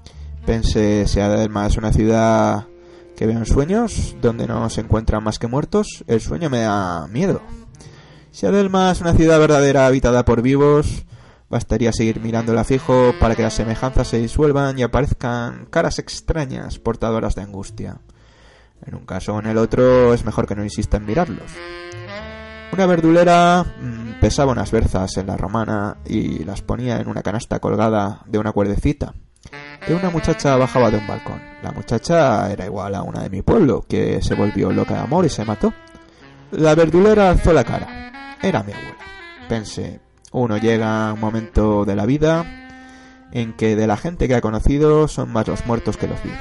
Pensé, si Adelma es una ciudad que veo en sueños, donde no se encuentran más que muertos, el sueño me da miedo. Si Adelma es una ciudad verdadera habitada por vivos, bastaría seguir mirándola fijo para que las semejanzas se disuelvan y aparezcan caras extrañas portadoras de angustia. En un caso o en el otro es mejor que no insista en mirarlos. Una verdulera pesaba unas berzas en la romana y las ponía en una canasta colgada de una cuerdecita, que una muchacha bajaba de un balcón. La muchacha era igual a una de mi pueblo, que se volvió loca de amor y se mató. La verdulera alzó la cara. Era mi abuela. Pensé, uno llega a un momento de la vida en que de la gente que ha conocido son más los muertos que los vivos.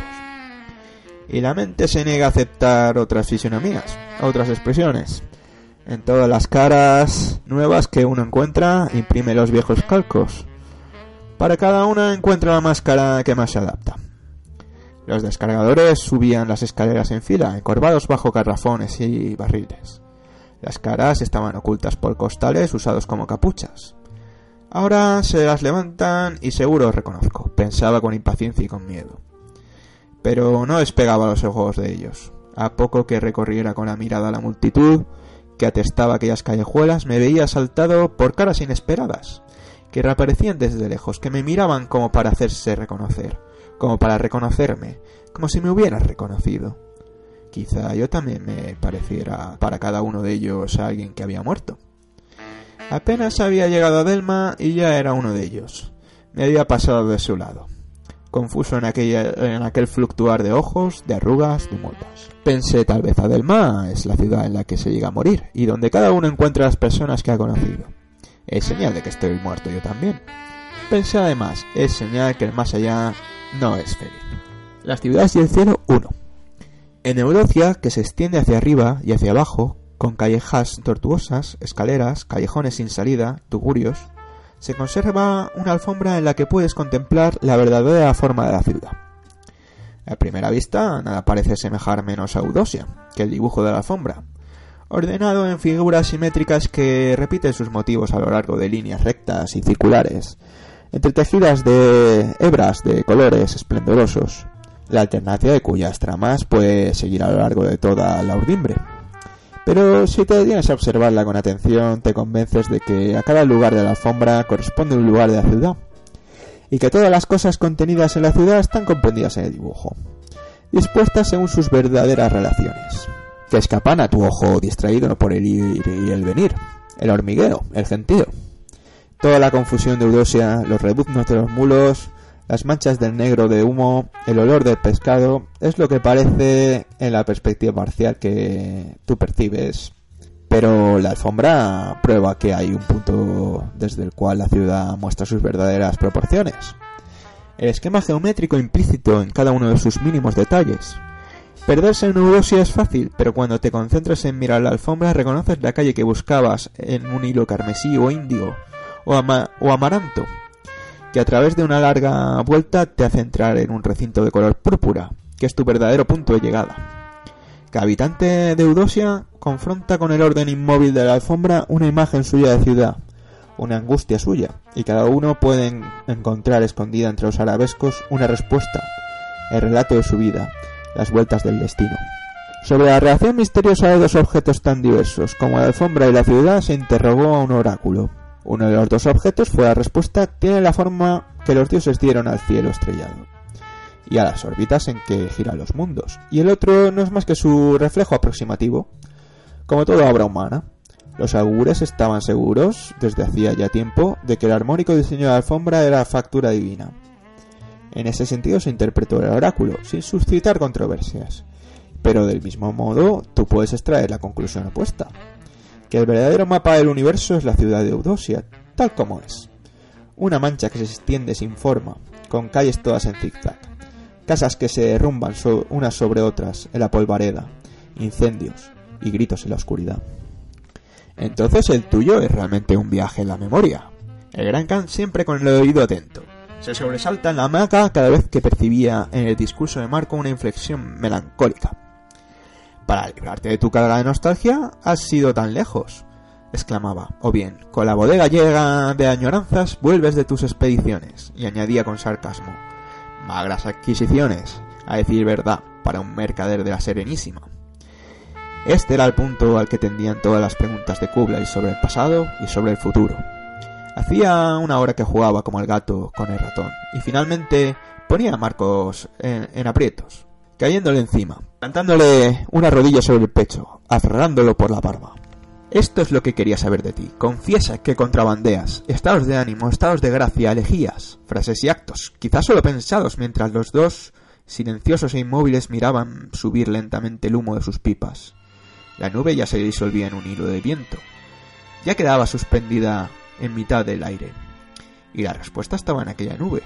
Y la mente se niega a aceptar otras fisionomías, otras expresiones. En todas las caras nuevas que uno encuentra, imprime los viejos calcos. Para cada una encuentra la máscara que más se adapta. Los descargadores subían las escaleras en fila, encorvados bajo garrafones y barriles. Las caras estaban ocultas por costales usados como capuchas. Ahora se las levantan y seguro os reconozco, pensaba con impaciencia y con miedo. Pero no despegaba los ojos de ellos. A poco que recorriera con la mirada la multitud que atestaba aquellas callejuelas, me veía asaltado por caras inesperadas, que reaparecían desde lejos, que me miraban como para hacerse reconocer, como para reconocerme, como si me hubieran reconocido. Quizá yo también me pareciera para cada uno de ellos a alguien que había muerto. Apenas había llegado a Delma y ya era uno de ellos. Me había pasado de su lado, confuso en aquel fluctuar de ojos, de arrugas, de muecas. Pensé, tal vez Adelma es la ciudad en la que se llega a morir y donde cada uno encuentra las personas que ha conocido. Es señal de que estoy muerto yo también. Pensé además, es señal que el más allá no es feliz. Las ciudades y el cielo 1. En Eudocia, que se extiende hacia arriba y hacia abajo, con callejas tortuosas, escaleras, callejones sin salida, tugurios, se conserva una alfombra en la que puedes contemplar la verdadera forma de la ciudad. A primera vista, nada parece semejar menos a Eudocia que el dibujo de la alfombra, ordenado en figuras simétricas que repiten sus motivos a lo largo de líneas rectas y circulares, entretejidas de hebras de colores esplendorosos, la alternancia de cuyas tramas puede seguir a lo largo de toda la urdimbre. Pero si te detienes a observarla con atención, te convences de que a cada lugar de la alfombra corresponde un lugar de la ciudad, y que todas las cosas contenidas en la ciudad están comprendidas en el dibujo, dispuestas según sus verdaderas relaciones, que escapan a tu ojo distraído por el ir y el venir, el hormigueo, el gentío. Toda la confusión de Eudocia, los rebuznos de los mulos, las manchas del negro de humo, el olor del pescado, es lo que parece en la perspectiva parcial que tú percibes. Pero la alfombra prueba que hay un punto desde el cual la ciudad muestra sus verdaderas proporciones. El esquema geométrico implícito en cada uno de sus mínimos detalles. Perderse en Eudocia es fácil, pero cuando te concentras en mirar la alfombra reconoces la calle que buscabas en un hilo carmesí o índigo o amaranto, que a través de una larga vuelta te hace entrar en un recinto de color púrpura, que es tu verdadero punto de llegada. Cada habitante de Eudocia confronta con el orden inmóvil de la alfombra una imagen suya de ciudad, una angustia suya, y cada uno puede encontrar escondida entre los arabescos una respuesta, el relato de su vida, las vueltas del destino. Sobre la relación misteriosa de dos objetos tan diversos como la alfombra y la ciudad se interrogó a un oráculo. Uno de los dos objetos fue la respuesta: tiene la forma que los dioses dieron al cielo estrellado y a las órbitas en que giran los mundos, y el otro no es más que su reflejo aproximativo, como toda obra humana. Los augures estaban seguros, desde hacía ya tiempo, de que el armónico diseño de la alfombra era factura divina. En ese sentido se interpretó el oráculo, sin suscitar controversias, pero del mismo modo tú puedes extraer la conclusión opuesta, que el verdadero mapa del universo es la ciudad de Eudocia, tal como es. Una mancha que se extiende sin forma, con calles todas en zigzag, casas que se derrumban unas sobre otras en la polvareda, incendios y gritos en la oscuridad. Entonces el tuyo es realmente un viaje en la memoria. El gran Khan, siempre con el oído atento, se sobresalta en la hamaca cada vez que percibía en el discurso de Marco una inflexión melancólica. Para librarte de tu carga de nostalgia, has ido tan lejos, exclamaba. O bien, con la bodega llena de añoranzas, vuelves de tus expediciones, y añadía con sarcasmo. Magras adquisiciones, a decir verdad, para un mercader de la Serenísima. Este era el punto al que tendían todas las preguntas de Kublai sobre el pasado y sobre el futuro. Hacía una hora que jugaba como el gato con el ratón, y finalmente ponía a Marcos en aprietos, cayéndole encima, plantándole una rodilla sobre el pecho, aferrándolo por la barba. Esto es lo que quería saber de ti. Confiesa que contrabandeas, estados de ánimo, estados de gracia, elegías, frases y actos, quizás solo pensados mientras los dos, silenciosos e inmóviles, miraban subir lentamente el humo de sus pipas. La nube ya se disolvía en un hilo de viento. Ya quedaba suspendida en mitad del aire. Y la respuesta estaba en aquella nube.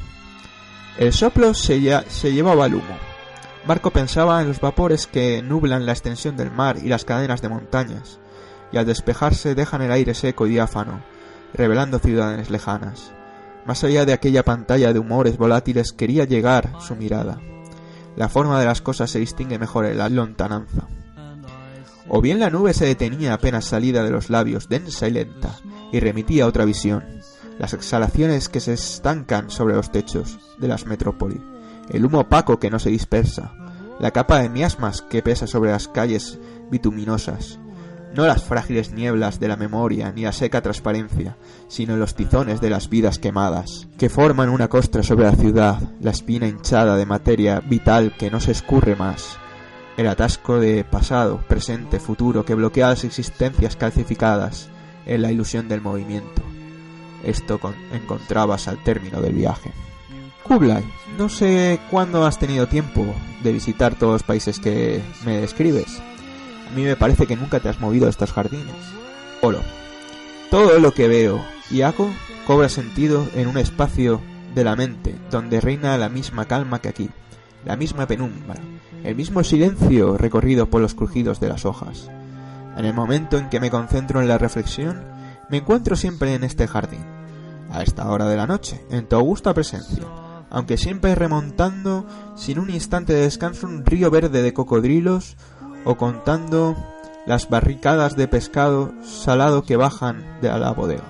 El soplo se llevaba el humo. Marco pensaba en los vapores que nublan la extensión del mar y las cadenas de montañas, y al despejarse dejan el aire seco y diáfano, revelando ciudades lejanas. Más allá de aquella pantalla de humores volátiles quería llegar su mirada. La forma de las cosas se distingue mejor en la lontananza. O bien la nube se detenía apenas salida de los labios, densa y lenta, y remitía otra visión, las exhalaciones que se estancan sobre los techos de las metrópoli, el humo opaco que no se dispersa, la capa de miasmas que pesa sobre las calles bituminosas, no las frágiles nieblas de la memoria ni la seca transparencia, sino los tizones de las vidas quemadas, que forman una costra sobre la ciudad, la espina hinchada de materia vital que no se escurre más, el atasco de pasado, presente, futuro que bloquea las existencias calcificadas en la ilusión del movimiento. Esto encontrabas al término del viaje. Kublai, no sé cuándo has tenido tiempo de visitar todos los países que me describes. A mí me parece que nunca te has movido de estos jardines. Olo, todo lo que veo y algo cobra sentido en un espacio de la mente donde reina la misma calma que aquí, la misma penumbra, el mismo silencio recorrido por los crujidos de las hojas. En el momento en que me concentro en la reflexión, me encuentro siempre en este jardín, a esta hora de la noche, en tu augusta presencia, aunque siempre remontando sin un instante de descanso un río verde de cocodrilos o contando las barricadas de pescado salado que bajan de la bodega.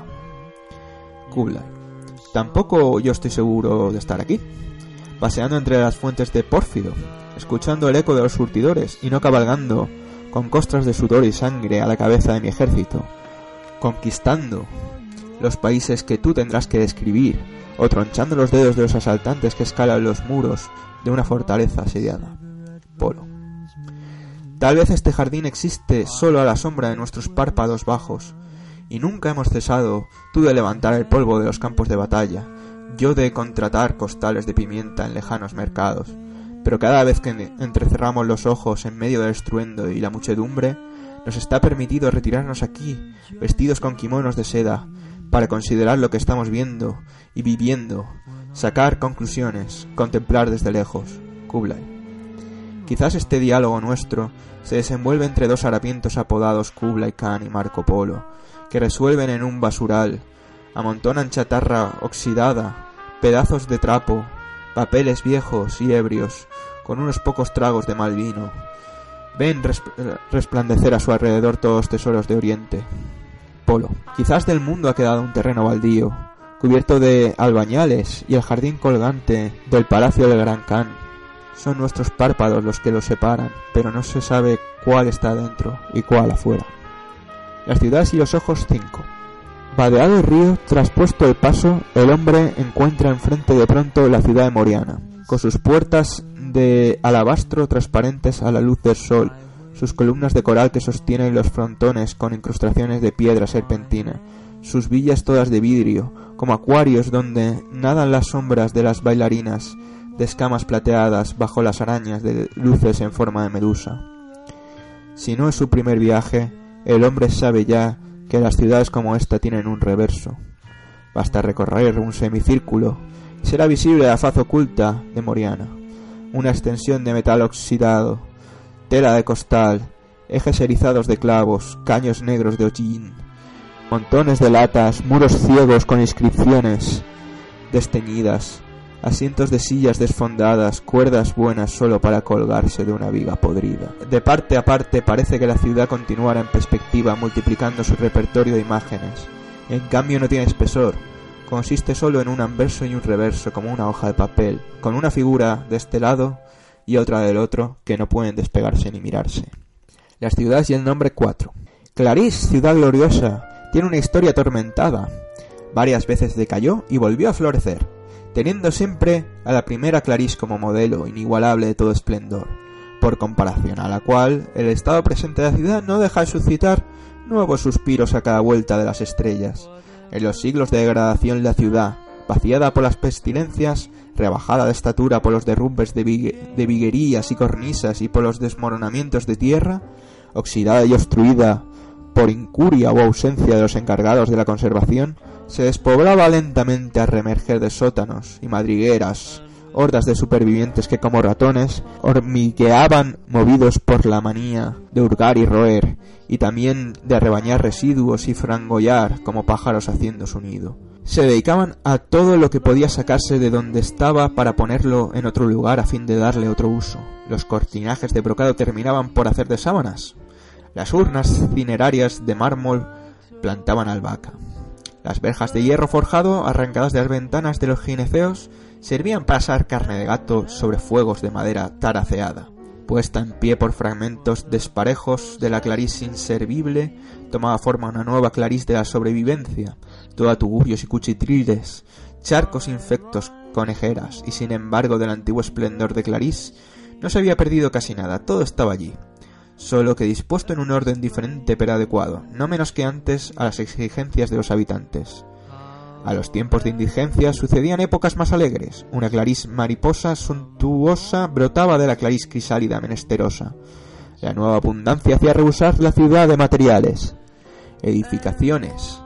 Kublai. Tampoco yo estoy seguro de estar aquí, paseando entre las fuentes de Pórfido, escuchando el eco de los surtidores y no cabalgando con costras de sudor y sangre a la cabeza de mi ejército, conquistando los países que tú tendrás que describir, o tronchando los dedos de los asaltantes que escalan los muros de una fortaleza asediada. Polo. Tal vez este jardín existe solo a la sombra de nuestros párpados bajos, y nunca hemos cesado, tú de levantar el polvo de los campos de batalla, yo de contratar costales de pimienta en lejanos mercados, pero cada vez que entrecerramos los ojos en medio del estruendo y la muchedumbre, nos está permitido retirarnos aquí, vestidos con kimonos de seda, para considerar lo que estamos viendo y viviendo, sacar conclusiones, contemplar desde lejos. Kublai. Quizás este diálogo nuestro se desenvuelve entre dos harapientos apodados Kublai Khan y Marco Polo, que resuelven en un basural, amontonan chatarra oxidada, pedazos de trapo, papeles viejos y ebrios, con unos pocos tragos de mal vino. Ven resplandecer a su alrededor todos los tesoros de Oriente. Polo. Quizás del mundo ha quedado un terreno baldío, cubierto de albañales y el jardín colgante del palacio del Gran Khan. Son nuestros párpados los que los separan, pero no se sabe cuál está dentro y cuál afuera. Las ciudades y los ojos 5. Vadeado el río, traspuesto el paso, el hombre encuentra enfrente de pronto la ciudad de Moriana, con sus puertas de alabastro transparentes a la luz del sol, sus columnas de coral que sostienen los frontones con incrustaciones de piedra serpentina, sus villas todas de vidrio, como acuarios donde nadan las sombras de las bailarinas, de escamas plateadas bajo las arañas de luces en forma de medusa. Si no es su primer viaje, el hombre sabe ya que las ciudades como esta tienen un reverso. Basta recorrer un semicírculo y será visible la faz oculta de Moriana, una extensión de metal oxidado, tela de costal, ejes erizados de clavos, caños negros de hollín, montones de latas, muros ciegos con inscripciones desteñidas, asientos de sillas desfondadas, cuerdas buenas solo para colgarse de una viga podrida. De parte a parte parece que la ciudad continuara en perspectiva, multiplicando su repertorio de imágenes. En cambio no tiene espesor, consiste solo en un anverso y un reverso, como una hoja de papel, con una figura de este lado y otra del otro, que no pueden despegarse ni mirarse. Las ciudades y el nombre 4. Clarís, ciudad gloriosa, tiene una historia atormentada. Varias veces decayó y volvió a florecer, teniendo siempre a la primera Clarís como modelo inigualable de todo esplendor, por comparación a la cual el estado presente de la ciudad no deja de suscitar nuevos suspiros a cada vuelta de las estrellas. En los siglos de degradación la ciudad, vaciada por las pestilencias, rebajada de estatura por los derrumbes de viguerías y cornisas y por los desmoronamientos de tierra, oxidada y obstruida por incuria o ausencia de los encargados de la conservación, se despoblaba lentamente a reemerger de sótanos y madrigueras, hordas de supervivientes que como ratones hormigueaban movidos por la manía de hurgar y roer, y también de arrebañar residuos y frangollar como pájaros haciendo su nido. Se dedicaban a todo lo que podía sacarse de donde estaba para ponerlo en otro lugar a fin de darle otro uso. Los cortinajes de brocado terminaban por hacer de sábanas. Las urnas cinerarias de mármol plantaban albahaca. Las verjas de hierro forjado, arrancadas de las ventanas de los gineceos, servían para asar carne de gato sobre fuegos de madera taraceada. Puesta en pie por fragmentos desparejos de la Clarís inservible, tomaba forma una nueva Clarís de la sobrevivencia, toda tugurios y cuchitriles, charcos infectos conejeras, y sin embargo del antiguo esplendor de Clarís no se había perdido casi nada, todo estaba allí, solo que dispuesto en un orden diferente pero adecuado, no menos que antes a las exigencias de los habitantes. A los tiempos de indigencia sucedían épocas más alegres. Una Clarís mariposa suntuosa brotaba de la Clarís crisálida menesterosa. La nueva abundancia hacía rebosar la ciudad de materiales, edificaciones,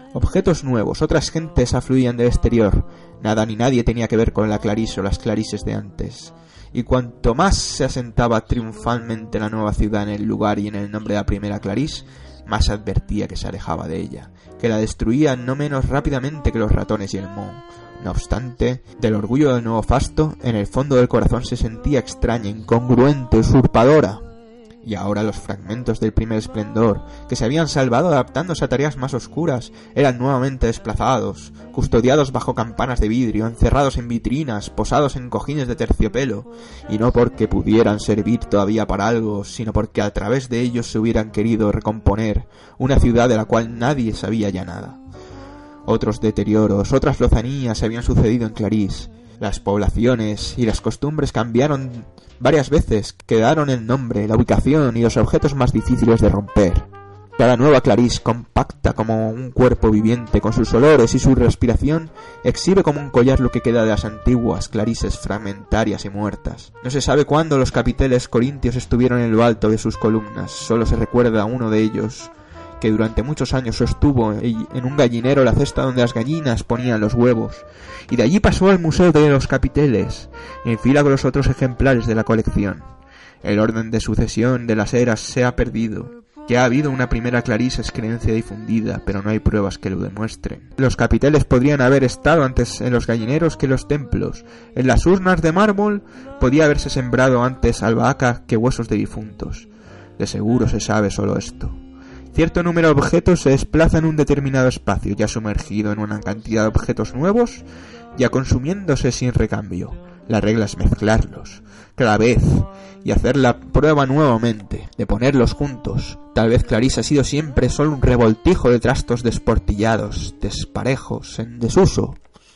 Objetos nuevos, otras gentes afluían del exterior. Nada ni nadie tenía que ver con la Clarisse o las Clarisses de antes. Y cuanto más se asentaba triunfalmente la nueva ciudad en el lugar y en el nombre de la primera Clarisse, más advertía que se alejaba de ella, que la destruía no menos rápidamente que los ratones y el moho. No obstante, del orgullo del nuevo Fasto, en el fondo del corazón se sentía extraña, incongruente, usurpadora. Y ahora los fragmentos del primer esplendor, que se habían salvado adaptándose a tareas más oscuras, eran nuevamente desplazados, custodiados bajo campanas de vidrio, encerrados en vitrinas, posados en cojines de terciopelo, y no porque pudieran servir todavía para algo, sino porque a través de ellos se hubieran querido recomponer una ciudad de la cual nadie sabía ya nada. Otros deterioros, otras lozanías se habían sucedido en Clarisse. Las poblaciones y las costumbres cambiaron varias veces, quedaron el nombre, la ubicación y los objetos más difíciles de romper. Cada nueva Clarisse, compacta como un cuerpo viviente, con sus olores y su respiración, exhibe como un collar lo que queda de las antiguas Clarisses fragmentarias y muertas. No se sabe cuándo los capiteles corintios estuvieron en lo alto de sus columnas, solo se recuerda a uno de ellos, que durante muchos años sostuvo en un gallinero la cesta donde las gallinas ponían los huevos, y de allí pasó al Museo de los Capiteles, en fila con los otros ejemplares de la colección. El orden de sucesión de las eras se ha perdido. Ya ha habido una primera Clarisse, es creencia difundida, pero no hay pruebas que lo demuestren. Los capiteles podrían haber estado antes en los gallineros que en los templos. En las urnas de mármol podía haberse sembrado antes albahaca que huesos de difuntos. De seguro se sabe solo esto. Cierto número de objetos se desplaza en un determinado espacio, ya sumergido en una cantidad de objetos nuevos, ya consumiéndose sin recambio. La regla es mezclarlos cada vez y hacer la prueba nuevamente, de ponerlos juntos. Tal vez Clarisse ha sido siempre solo un revoltijo de trastos desportillados, desparejos, en desuso.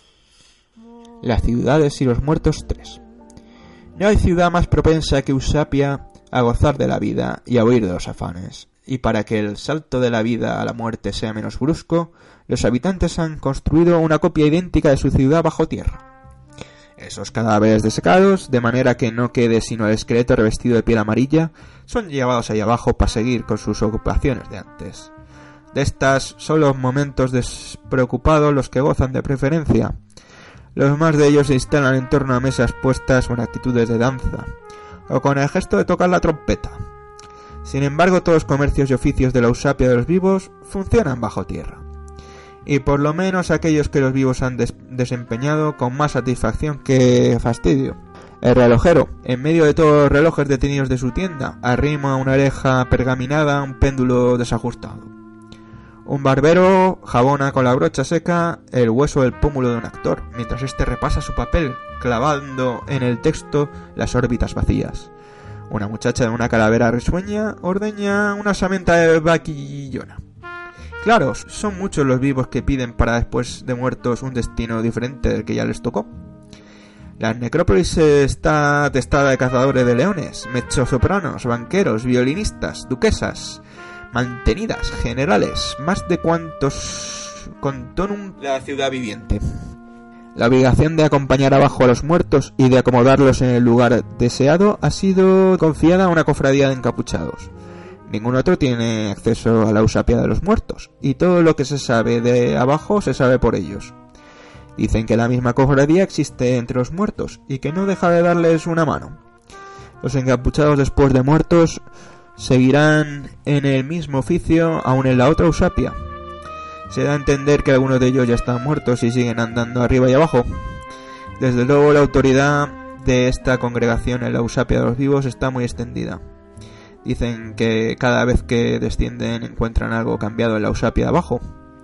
Las ciudades y los muertos 3. No hay ciudad más propensa que Usapia a gozar de la vida y a huir de los afanes. Y para que el salto de la vida a la muerte sea menos brusco, los habitantes han construido una copia idéntica de su ciudad bajo tierra. Esos cadáveres desecados, de manera que no quede sino el esqueleto revestido de piel amarilla, son llevados ahí abajo para seguir con sus ocupaciones de antes. De estas son los momentos despreocupados los que gozan de preferencia. Los más de ellos se instalan en torno a mesas puestas con actitudes de danza, o con el gesto de tocar la trompeta. Sin embargo, todos los comercios y oficios de la Usapia de los vivos funcionan bajo tierra, y por lo menos aquellos que los vivos han desempeñado con más satisfacción que fastidio. El relojero, en medio de todos los relojes detenidos de su tienda, arrima una oreja pergaminada a un péndulo desajustado. Un barbero jabona con la brocha seca el hueso del pómulo de un actor, mientras éste repasa su papel, clavando en el texto las órbitas vacías. Una muchacha de una calavera risueña ordeña una samenta de vaquillona. Claro, son muchos los vivos que piden para después de muertos un destino diferente del que ya les tocó. La necrópolis está atestada de cazadores de leones, mezzosopranos, banqueros, violinistas, duquesas, mantenidas, generales, más de cuantos contó la ciudad viviente. La obligación de acompañar abajo a los muertos y de acomodarlos en el lugar deseado ha sido confiada a una cofradía de encapuchados. Ningún otro tiene acceso a la Usapia de los muertos, y todo lo que se sabe de abajo se sabe por ellos. Dicen que la misma cofradía existe entre los muertos, y que no deja de darles una mano. Los encapuchados después de muertos seguirán en el mismo oficio aún en la otra Usapia. Se da a entender que algunos de ellos ya están muertos y siguen andando arriba y abajo. Desde luego la autoridad de esta congregación en la Usapia de los vivos está muy extendida. Dicen que cada vez que descienden encuentran algo cambiado en la Usapia de abajo.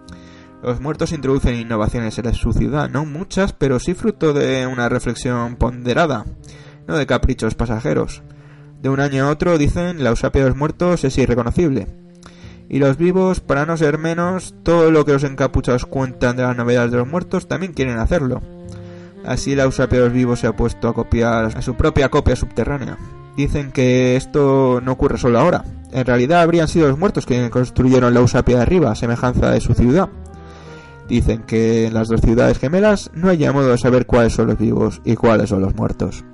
Los muertos introducen innovaciones en su ciudad, no muchas, pero sí fruto de una reflexión ponderada, no de caprichos pasajeros. De un año a otro, dicen, la Usapia de los muertos es irreconocible. Y los vivos, para no ser menos, todo lo que los encapuchados cuentan de las novedades de los muertos también quieren hacerlo. Así la Usapia de los vivos se ha puesto a copiar a su propia copia subterránea. Dicen que esto no ocurre solo ahora. En realidad habrían sido los muertos quienes construyeron la Usapia de arriba, a semejanza de su ciudad. Dicen que en las dos ciudades gemelas no hay ya modo de saber cuáles son los vivos y cuáles son los muertos.